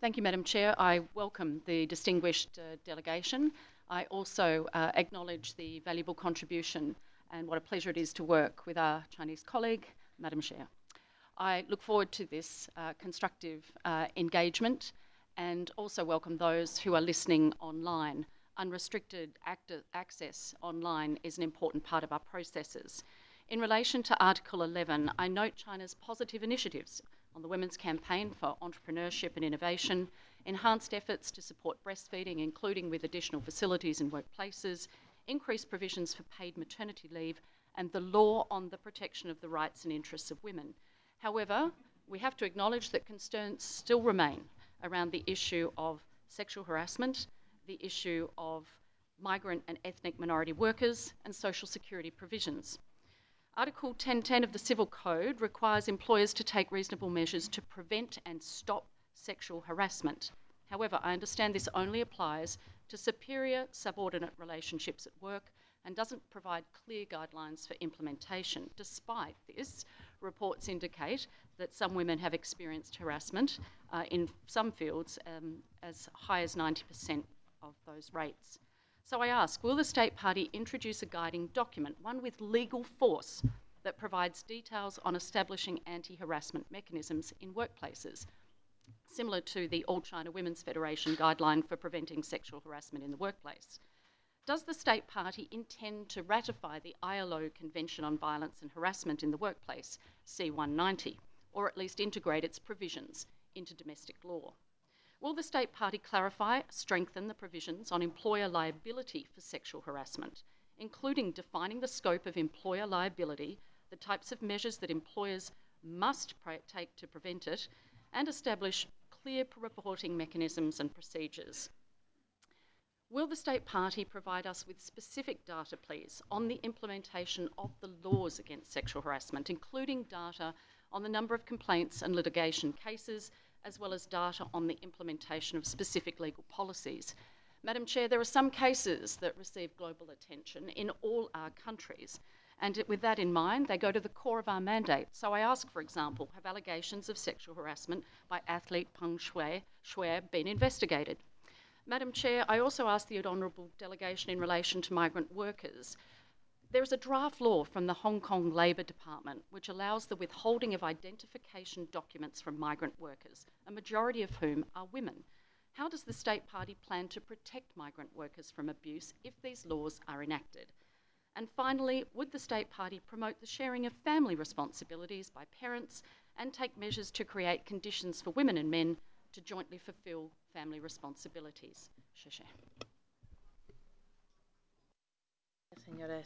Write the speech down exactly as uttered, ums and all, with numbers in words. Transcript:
Thank you, Madam Chair. I welcome the distinguished uh, delegation. I also uh, acknowledge the valuable contribution and what a pleasure it is to work with our Chinese colleague, Madam Chair. I look forward to this uh, constructive uh, engagement and also welcome those who are listening online. Unrestricted access online is an important part of our processes. In relation to Article eleven, I note China's positive initiatives on the Women's Campaign for Entrepreneurship and Innovation, enhanced efforts to support breastfeeding, including with additional facilities in workplaces, increased provisions for paid maternity leave, and the law on the protection of the rights and interests of women. However, we have to acknowledge that concerns still remain around the issue of sexual harassment, the issue of migrant and ethnic minority workers, and social security provisions. Article ten ten of the Civil Code requires employers to take reasonable measures to prevent and stop sexual harassment. However, I understand this only applies to superior subordinate relationships at work and doesn't provide clear guidelines for implementation. Despite this, reports indicate that some women have experienced harassment uh, in some fields um, as high as ninety percent of those rates. So I ask, will the State Party introduce a guiding document, one with legal force, that provides details on establishing anti-harassment mechanisms in workplaces, similar to the All China Women's Federation guideline for preventing sexual harassment in the workplace? Does the State Party intend to ratify the I L O Convention on Violence and Harassment in the Workplace, C one ninety, or at least integrate its provisions into domestic law? Will the State Party clarify, strengthen the provisions on employer liability for sexual harassment, including defining the scope of employer liability, the types of measures that employers must take to prevent it, and establish clear reporting mechanisms and procedures? Will the State Party provide us with specific data, please, on the implementation of the laws against sexual harassment, including data on the number of complaints and litigation cases, as well as data on the implementation of specific legal policies? Madam Chair, there are some cases that receive global attention in all our countries, and with that in mind, they go to the core of our mandate. So I ask, for example, have allegations of sexual harassment by athlete Peng Shuai, Shuai been investigated? Madam Chair, I also ask the Honourable Delegation in relation to migrant workers. There is a draft law from the Hong Kong Labor Department which allows the withholding of identification documents from migrant workers, a majority of whom are women. How does the State Party plan to protect migrant workers from abuse if these laws are enacted? And finally, would the State Party promote the sharing of family responsibilities by parents and take measures to create conditions for women and men to jointly fulfil family responsibilities? Shasha. Señora